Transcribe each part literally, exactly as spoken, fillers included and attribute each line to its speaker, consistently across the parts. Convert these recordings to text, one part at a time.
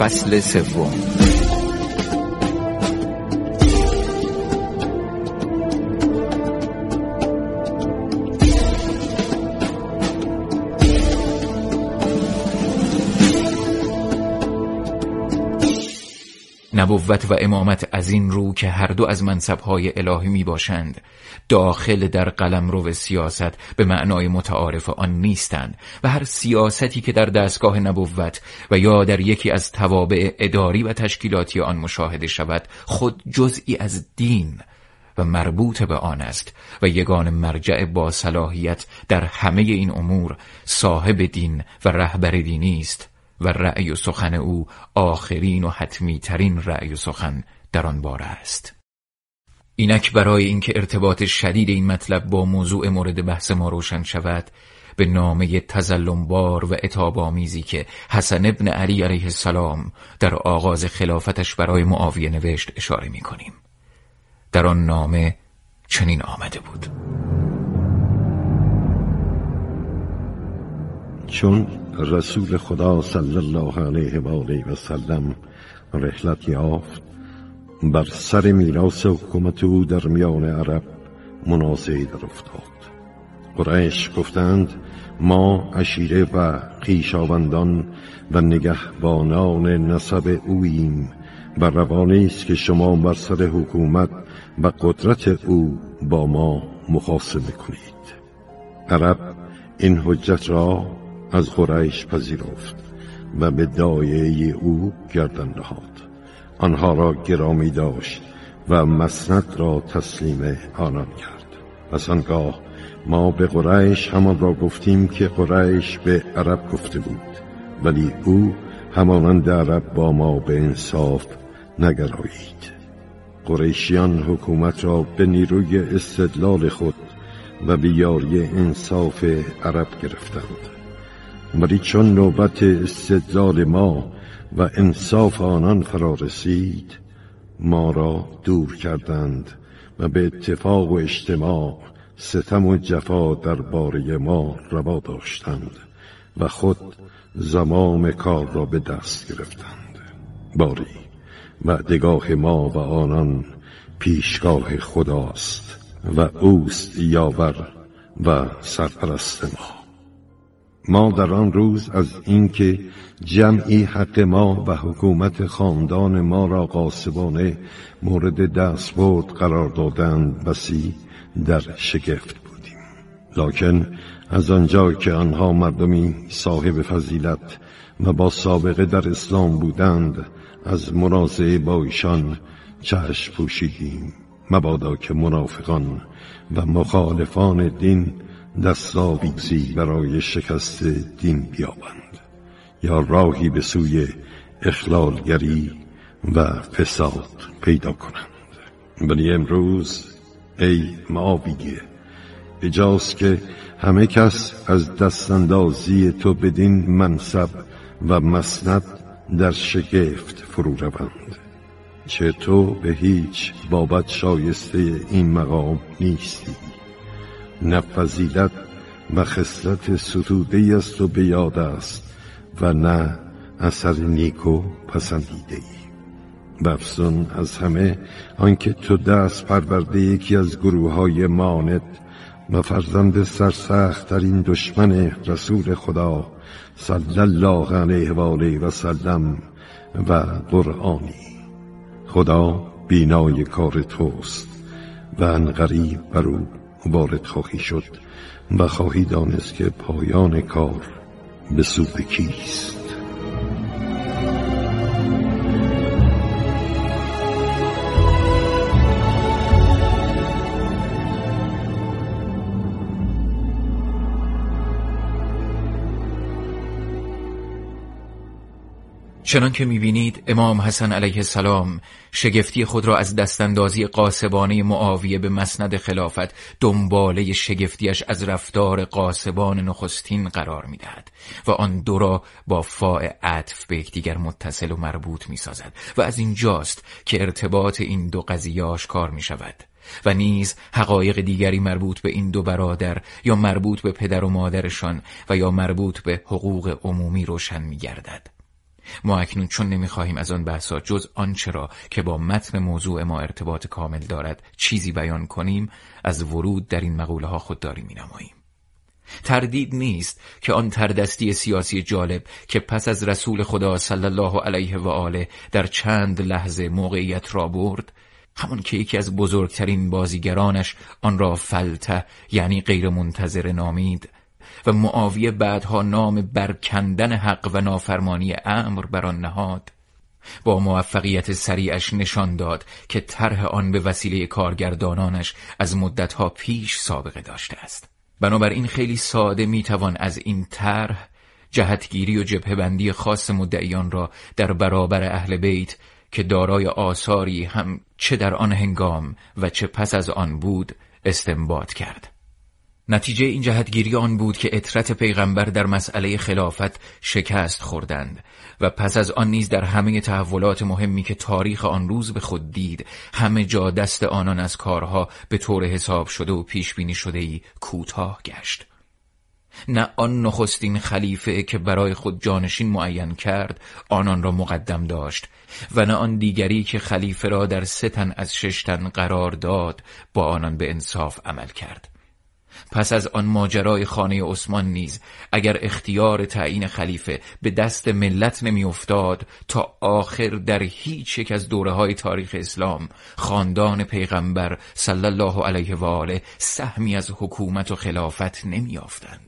Speaker 1: فصل سوم. نبوت و امامت از این رو که هر دو از منصب‌های الهی می باشند داخل در قلمرو سیاست به معنای متعارف آن نیستند و هر سیاستی که در دستگاه نبوت و یا در یکی از توابع اداری و تشکیلاتی آن مشاهده شود خود جزئی از دین و مربوط به آن است و یگان مرجع با صلاحیت در همه این امور صاحب دین و رهبر دینی است و رأی و سخن او آخرین و حتمی ترین رأی و سخن در آن باره است. اینک برای اینکه ارتباط شدید این مطلب با موضوع مورد بحث ما روشن شود، به نامه تظلمبار و عتاب‌آمیزی که حسن ابن علی علیه السلام در آغاز خلافتش برای معاویه نوشت اشاره می کنیم. در آن نامه چنین آمده بود:
Speaker 2: چون رسول خدا صلی الله علیه و آله و سلم رحلت یافت، بر سر میراث حکومت او در میان عرب منازعه در افتاد. قریش گفتند ما عشیره و خویشاوندان و نگهبانان نسب اوییم و روانی است که شما بر سر حکومت و قدرت او با ما مخاصمه کنید. عرب این حجت را از قریش پذیرفت و به داعیه او گردن نهاد. آنها را گرامی داشت و مسند را تسلیم آنان کرد. پس آنگاه ما به قریش همان را گفتیم که قریش به عرب گفته بود، ولی او همانند عرب با ما به انصاف نگرایید. قریشیان حکومت را به نیروی استدلال خود و به یاری انصاف عرب گرفتند، ولی چون نوبت استدلال ما و انصاف آنان فرا رسید، ما را دور کردند و به اتفاق و اجتماع ستم و جفا درباره ما روا داشتند و خود زمام کار را به دست گرفتند. باری وعدگاه ما و آنان پیشگاه خداست و اوست یاور و سرپرست ما. ما در آن روز از اینکه جمعی حق ما و حکومت خاندان ما را غاصبانه مورد دستبرد قرار دادند بسی در شگفت بودیم. لکن از آنجا که آنها مردمی صاحب فضیلت و با سابقه در اسلام بودند، از منازعه با ایشان چشم پوشیدیم، مبادا که منافقان و مخالفان دین دستاویزی برای شکست دین بیابند یا راهی به سوی اخلالگری و فساد پیدا کنند. ولی امروز ای معاویه، بجاست که همه کس از دستاندازی تو بدین منصب و مسند در شگفت فرو روند، چه تو به هیچ بابت شایسته این مقام نیستی. نه فضیلت و خصلت ستوده‌ای است و به یاد است و نه اثر نیکو پسندیده ای. و افزون از همه آنکه تو دست پرورده یکی از گروه های مانت و فرزند سرسخت ترین دشمن رسول خدا صلی الله علیه و آله و سلم و قرآنی. خدا بینای کار توست و انقریب بر او وارد خواهی شد و خواهی دانست که پایان کار به سود کیست.
Speaker 1: چنان که می‌بینید امام حسن علیه السلام شگفتی خود را از دستاندازی غاصبانه معاویه به مسند خلافت دنباله شگفتیش از رفتار غاصبان نخستین قرار می‌دهد و آن دو را با فاء عطف به یکدیگر متصل و مربوط می‌سازد و از اینجاست که ارتباط این دو قضیه آشکار می‌شود و نیز حقایق دیگری مربوط به این دو برادر یا مربوط به پدر و مادرشان و یا مربوط به حقوق عمومی روشن می‌گردد. ما اکنون چون نمیخواهیم از آن بحثا جز آنچه را که با متن موضوع ما ارتباط کامل دارد چیزی بیان کنیم، از ورود در این مقوله ها خودداری می‌نماییم. تردید نیست که آن تردستی سیاسی جالب که پس از رسول خدا صلی الله علیه و آله در چند لحظه موقعیت را برد، همون که یکی از بزرگترین بازیگرانش آن را فلته یعنی غیر منتظر نامید و معاویه بعدها نام برکندن حق و نافرمانی امر بر آن نهاد، با موفقیت سریعش نشان داد که طرح آن به وسیله کارگردانانش از مدتها پیش سابقه داشته است. بنابراین خیلی ساده میتوان از این طرح جهتگیری و جبهه‌بندی خاص مدعیان را در برابر اهل بیت که دارای آثاری هم چه در آن هنگام و چه پس از آن بود استنباط کرد. نتیجه این جهتگیری آن بود که عترت پیغمبر در مسئله خلافت شکست خوردند و پس از آن نیز در همه تحولات مهمی که تاریخ آن روز به خود دید، همه جا دست آنان از کارها به طور حساب شده و پیش بینی شده‌ای کوتاه گشت. نه آن نخستین خلیفه که برای خود جانشین معین کرد آنان را مقدم داشت و نه آن دیگری که خلیفه را در سه تن از شش تن قرار داد با آنان به انصاف عمل کرد. پس از آن ماجرای خانه عثمان نیز اگر اختیار تعیین خلیفه به دست ملت نمی افتاد، تا آخر در هیچ یک از دوره‌های تاریخ اسلام خاندان پیغمبر صلی الله علیه و آله سهمی از حکومت و خلافت نمی یافتند.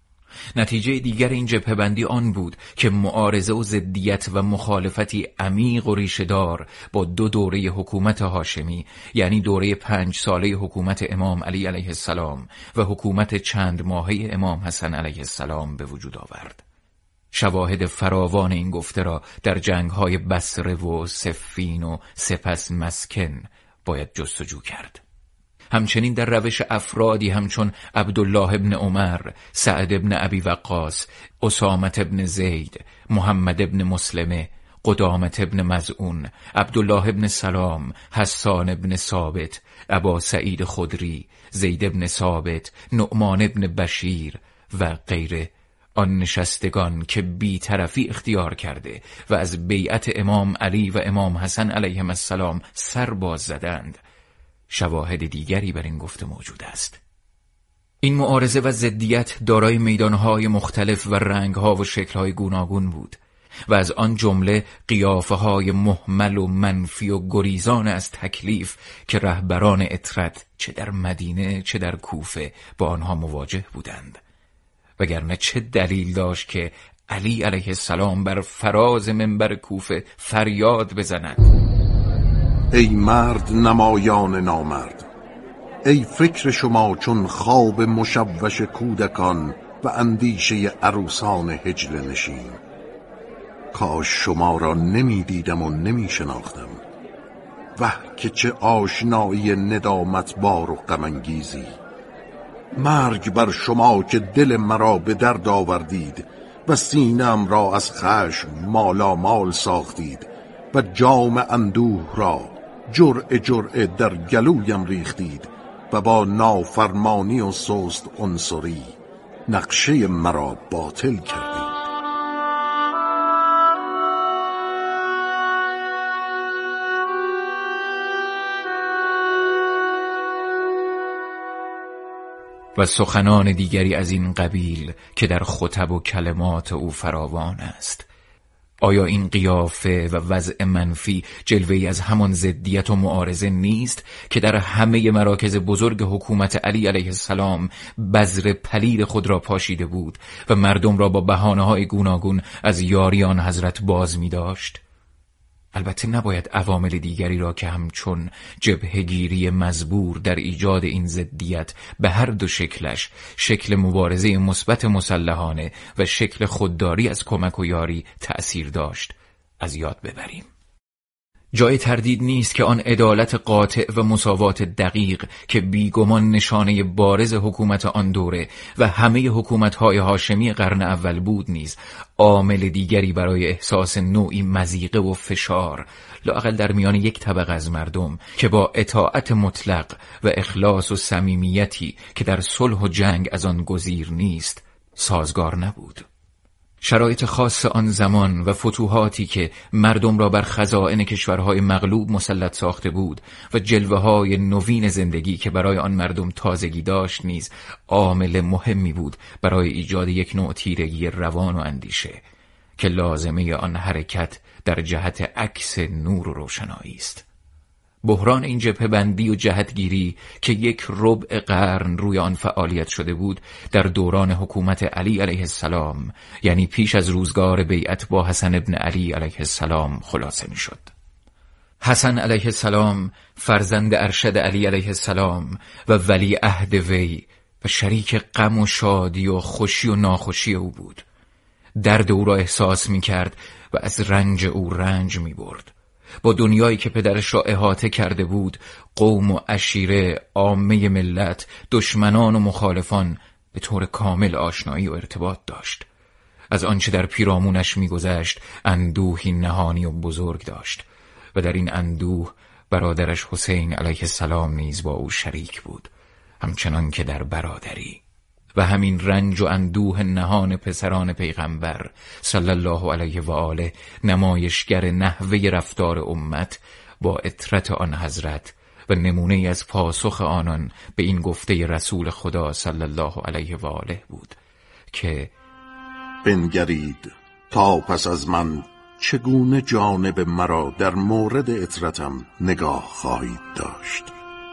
Speaker 1: نتیجه دیگر این جبهه‌بندی آن بود که معارضه و ضدیت و مخالفتی عمیق و ریشه‌دار با دو دوره حکومت هاشمی، یعنی دوره پنج ساله حکومت امام علی علیه السلام و حکومت چند ماهه امام حسن علیه السلام به وجود آورد. شواهد فراوان این گفته را در جنگ‌های بصره و صفین و سپس مسکن باید جستجو کرد. همچنین در روش افرادی همچون عبدالله ابن عمر، سعد ابن ابی وقاص، اسامه ابن زید، محمد ابن مسلمه، قدامت ابن مظعون، عبدالله ابن سلام، حسان ابن ثابت، ابا سعید خدری، زید ابن ثابت، نعمان ابن بشیر و غیره، آن نشستگان که بی طرفی اختیار کرده و از بیعت امام علی و امام حسن علیهم السلام سر باز زدند، شواهد دیگری بر این گفته موجود است. این معارضه و ضدیت دارای میدانهای مختلف و رنگها و شکلهای گوناگون بود و از آن جمله قیافه‌های مهمل و منفی و گریزان از تکلیف که رهبران عترت چه در مدینه چه در کوفه با آنها مواجه بودند، وگرنه چه دلیل داشت که علی علیه السلام بر فراز منبر کوفه فریاد بزند:
Speaker 3: ای مرد نمایان نامرد، ای فکر شما چون خواب مشوش کودکان و اندیشه عروسان هجل نشین، کاش شما را نمی دیدم و نمی شناختم. وه که چه آشنایی ندامت بار و غم انگیزی. مرگ بر شما که دل مرا به درد آوردید و سینه‌ام را از خشم مالا مال ساختید و جام اندوه را جرعه جرعه در گلویم ریختید و با نافرمانی و سست عنصری نقشه مرا باطل کردید.
Speaker 1: و سخنان دیگری از این قبیل که در خطب و کلمات او فراوان است. آیا این قیافه و وضع منفی جلوه‌ای از همان ضدیت و معارضه نیست که در همه مراکز بزرگ حکومت علی علیه السلام بذر پلید خود را پاشیده بود و مردم را با بهانه‌های گوناگون از یاری آن حضرت باز می داشت؟ البته نباید عوامل دیگری را که همچون جبهه‌گیری مزبور در ایجاد این ضدیت به هر دو شکلش، شکل مبارزه مثبت مسلحانه و شکل خودداری از کمک و یاری تأثیر داشت، از یاد ببریم. جای تردید نیست که آن عدالت قاطع و مساوات دقیق که بیگمان نشانه بارز حکومت آن دوره و همه حکومت‌های هاشمی قرن اول بود نیز عامل دیگری برای احساس نوعی مضیقه و فشار لااقل در میان یک طبقه از مردم که با اطاعت مطلق و اخلاص و صمیمیتی که در صلح و جنگ از آن گزیر نیست سازگار نبود. شرایط خاص آن زمان و فتوحاتی که مردم را بر خزائن کشورهای مغلوب مسلط ساخته بود و جلوه‌های نوین زندگی که برای آن مردم تازگی داشت نیز عامل مهمی بود برای ایجاد یک نوع تیرگی روان و اندیشه که لازمه آن حرکت در جهت عکس نور و روشنایی است. بحران این جبهه بندی و جهتگیری که یک ربع قرن روی آن فعالیت شده بود در دوران حکومت علی علیه السلام، یعنی پیش از روزگار بیعت با حسن ابن علی علیه السلام، خلاصه می شد. حسن علیه السلام فرزند ارشد علی علیه السلام و ولی عهد وی و شریک غم و شادی و خوشی و ناخوشی او بود. درد او را احساس می کرد و از رنج او رنج می برد. با دنیایی که پدرش را احاطه کرده بود، قوم و عشیره، عامه ملت، دشمنان و مخالفان، به طور کامل آشنایی و ارتباط داشت. از آنچه در پیرامونش می‌گذشت اندوهی نهانی و بزرگ داشت و در این اندوه برادرش حسین علیه السلام نیز با او شریک بود، همچنان که در برادری. و همین رنج و اندوه نهان پسران پیغمبر صلی الله علیه و آله نمایشگر نحوه رفتار امت با اطرت آن حضرت و نمونه از پاسخ آنان به این گفته رسول خدا صلی الله علیه و آله بود که
Speaker 3: بنگرید تا پس از من چگونه جانب مرا در مورد اطرتم نگاه خواهید داشت.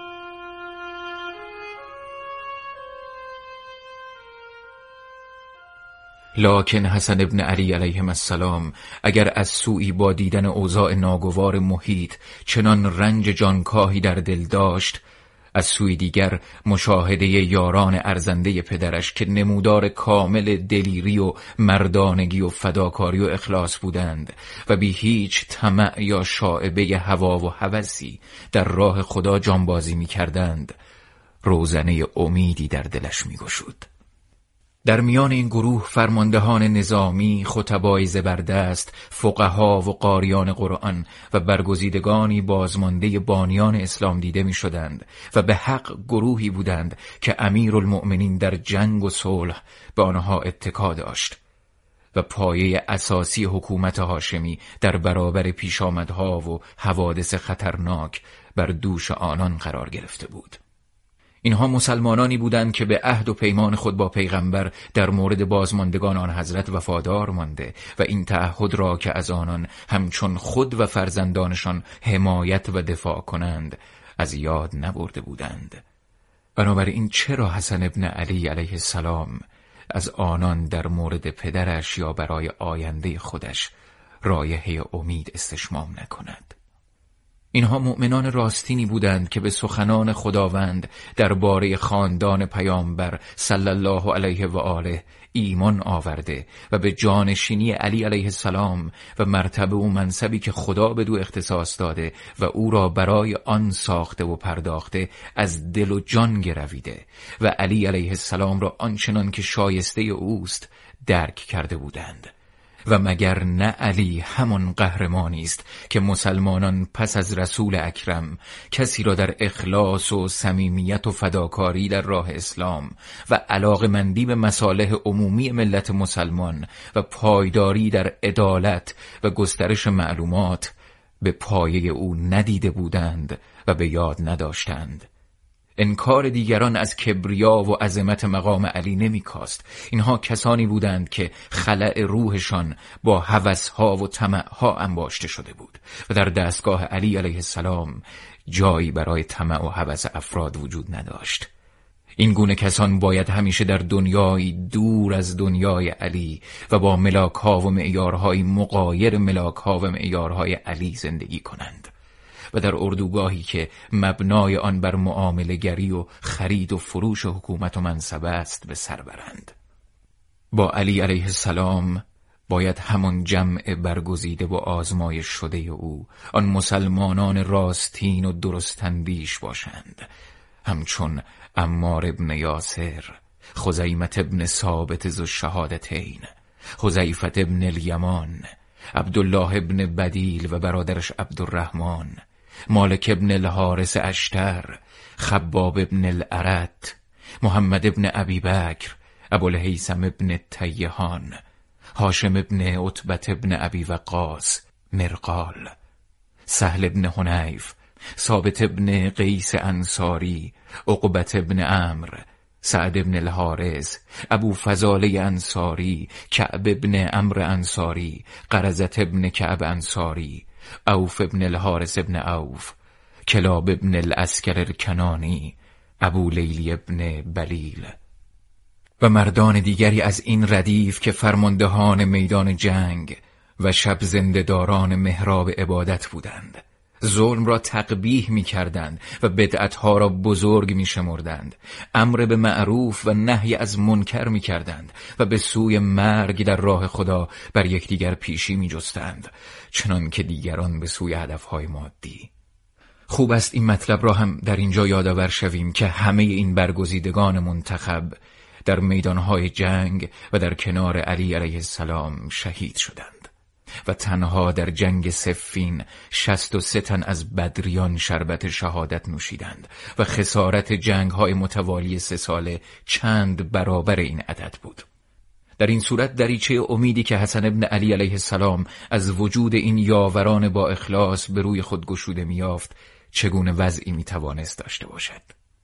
Speaker 1: لکن حسن ابن علی علیه السلام اگر از سوی با دیدن اوضاع ناگوار محیط چنان رنج جانکاهی در دل داشت، از سوی دیگر مشاهده یاران ارزنده پدرش که نمودار کامل دلیری و مردانگی و فداکاری و اخلاص بودند و بی هیچ طمع یا شائبه هوا و هوسی در راه خدا جانبازی می کردند، روزنه امیدی در دلش می گشود. در میان این گروه فرماندهان نظامی، خطبای زبردست، فقها و قاریان قرآن و برگزیدگانی بازمانده بانیان اسلام دیده می شدند و به حق گروهی بودند که امیرالمؤمنین در جنگ و صلح به آنها اتکا داشت و پایه اساسی حکومت هاشمی در برابر پیشامدها و حوادث خطرناک بر دوش آنان قرار گرفته بود. اینها مسلمانانی بودند که به عهد و پیمان خود با پیغمبر در مورد بازماندگان آن حضرت وفادار مانده و این تعهد را که از آنان همچون خود و فرزندانشان حمایت و دفاع کنند از یاد نبرده بودند. بنابراین چرا حسن ابن علی علیه السلام از آنان در مورد پدرش یا برای آینده خودش رایحه امید استشمام نکند؟ اینها مؤمنان راستینی بودند که به سخنان خداوند درباره خاندان پیامبر صلی الله علیه و آله ایمان آورده و به جانشینی علی علیه السلام و مرتبه و منصبی که خدا به دو اختصاص داده و او را برای آن ساخته و پرداخته از دل و جان گرویده و علی علیه السلام را آنچنان که شایسته اوست درک کرده بودند. و مگر نه علی همان قهرمانی است که مسلمانان پس از رسول اکرم کسی را در اخلاص و صمیمیت و فداکاری در راه اسلام و علاقه‌مندی به مصالح عمومی ملت مسلمان و پایداری در عدالت و گسترش معلومات به پایه او ندیده بودند و به یاد نداشتند. انکار دیگران از کبریا و عظمت مقام علی نمی کاست. اینها کسانی بودند که خلأ روحشان با هوسها و طمعها انباشته شده بود و در دستگاه علی علیه السلام جایی برای طمع و هوس افراد وجود نداشت. این گونه کسان باید همیشه در دنیایی دور از دنیای علی و با ملاک‌ها و معیارهای مغایر ملاک‌ها و معیارهای علی زندگی کنند و در اردوگاهی که مبنای آن بر معامله گری و خرید و فروش حکومت و منصب است به سر برند. با علی علیه السلام باید همان جمع برگزیده و آزمایش شده او، آن مسلمانان راستین و درستندیش باشند، همچون عمار ابن یاسر، خزیمت ابن ثابت ذو الشهادتین، حذیفه ابن الیمان، عبدالله ابن بدیل و برادرش عبدالرحمن، مالک ابن الحارث اشتر، خباب ابن الارت، محمد ابن ابی بکر، ابوالهیثم ابن تیهان، هاشم ابن عتبة ابن ابی وقاص مرقال، سهل ابن حنیف، ثابت ابن قیس انصاری، عقبة ابن عمرو، سعد ابن الحارث، ابو فضاله انصاری، کعب ابن عمرو انصاری، قرظة ابن کعب انصاری، عوف ابن الحارث ابن عوف، کلاب ابن الاسکر الکنانی، ابو لیلی ابن بلیل و مردان دیگری از این ردیف که فرماندهان میدان جنگ و شب زنده‌داران محراب عبادت بودند. ظلم را تقبیح می کردند و بدعتها را بزرگ می شمردند. امر به معروف و نهی از منکر می کردند و به سوی مرگ در راه خدا بر یکدیگر پیشی می جستند، چنان که دیگران به سوی هدفهای مادی. خوب است این مطلب را هم در اینجا یادآور شویم که همه این برگزیدگان منتخب در میدانهای جنگ و در کنار علی علیه السلام شهید شدند و تنها در جنگ صفین شصت و سه تن از بدریان شربت شهادت نوشیدند و خسارت جنگ‌های متوالی سه ساله چند برابر این عدد بود. در این صورت دریچه امیدی که حسن ابن علی علیه السلام از وجود این یاوران با اخلاص به روی خود گشوده می‌یافت چگونه وضعی می‌توانست داشته باشد؟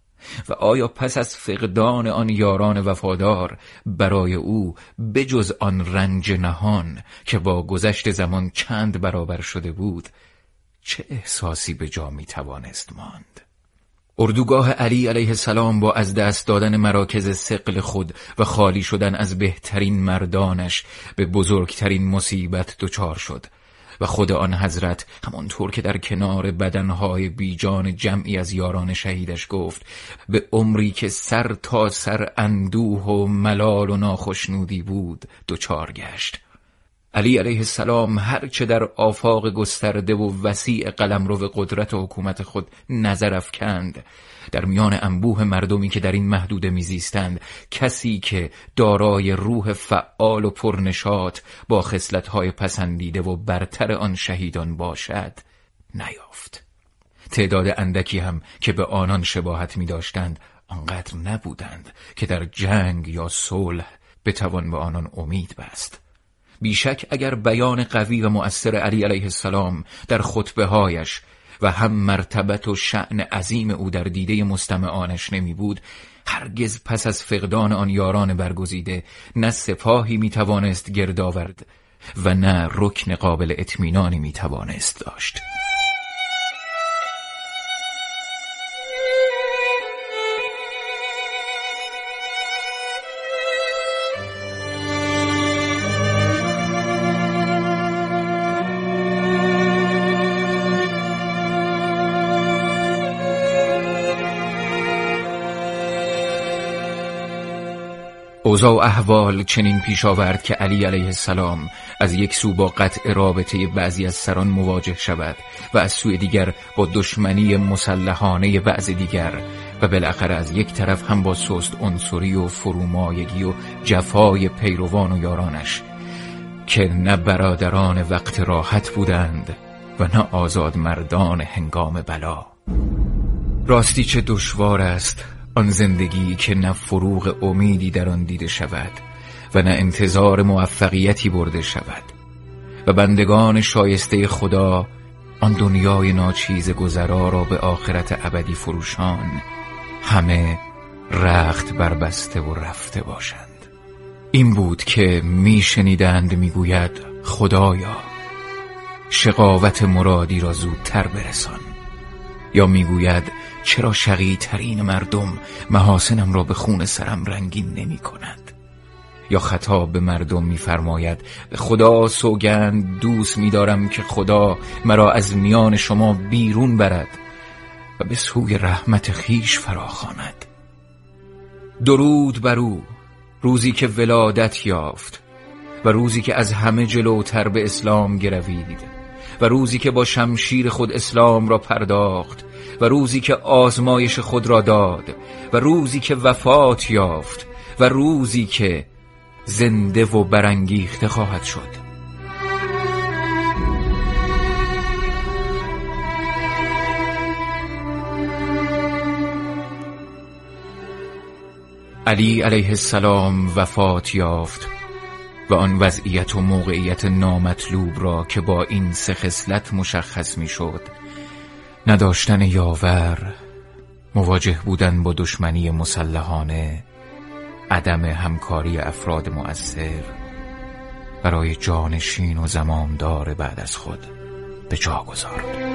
Speaker 1: و آیا پس از فقدان آن یاران وفادار برای او بجز آن رنج نهان که با گذشت زمان چند برابر شده بود چه احساسی به جا می توانست ماند؟ اردوگاه علی علیه السلام با از دست دادن مراکز ثقل خود و خالی شدن از بهترین مردانش به بزرگترین مصیبت دچار شد و خود آن حضرت همانطور که در کنار بدنهای بیجان جمعی از یاران شهیدش گفت به عمری که سر تا سر اندوه و ملال و ناخشنودی بود دچار گشت. علی علیه السلام هرچه در آفاق گسترده و وسیع قلمرو قدرت و حکومت خود نظر افکند، در میان انبوه مردمی که در این محدوده میزیستند کسی که دارای روح فعال و پرنشاط با خصلت‌های پسندیده و برتر آن شهیدان باشد نیافت. تعداد اندکی هم که به آنان شباهت می‌داشتند آنقدر نبودند که در جنگ یا صلح بتوان به آنان امید بست. بیشک اگر بیان قوی و مؤثر علی علیه السلام در خطبه‌هایش و هم مرتبت و شأن عظیم او در دیده مستمعانش نمی بود، هرگز پس از فقدان آن یاران برگزیده نه سپاهی می توانست گرد آورد و نه رکن قابل اطمینانی می توانست داشت. اوضاع و احوال چنین پیش آورد که علی علیه السلام از یک سو با قطع رابطه بعضی از سران مواجه شود و از سوی دیگر با دشمنی مسلحانه بعض دیگر و بالاخره از یک طرف هم با سست عنصری و فرومایگی و جفای پیروان و یارانش که نه برادران وقت راحت بودند و نه آزاد مردان هنگام بلا. راستی چه دشوار است آن زندگی که نه فروغ امیدی در آن دیده شود و نه انتظار موفقیتی برده شود و بندگان شایسته خدا آن دنیای ناچیز گذرا را به آخرت ابدی فروشان همه رخت بربسته و رفته باشند. این بود که می شنیدند می گوید خدایا شقاوت مرادی را زودتر برسان، یا می گوید چرا شقی ترین مردم محاسنم را به خون سرم رنگین نمی کند، یا خطاب به مردم می فرماید به خدا سوگند دوست می دارم که خدا مرا از میان شما بیرون برد و به سوی رحمت خیش فراخواند. درود بر او روزی که ولادت یافت و روزی که از همه جلوتر به اسلام گروید و روزی که با شمشیر خود اسلام را پرداخت و روزی که آزمایش خود را داد و روزی که وفات یافت و روزی که زنده و برانگیخته خواهد شد. علی علیه السلام وفات یافت و آن وضعیت و موقعیت نامطلوب را که با این سه خصلت مشخص می شد، نداشتن یاور، مواجه بودن با دشمنی مسلحانه، عدم همکاری افراد مؤثر، برای جانشین و زمامدار بعد از خود به جا گذارد.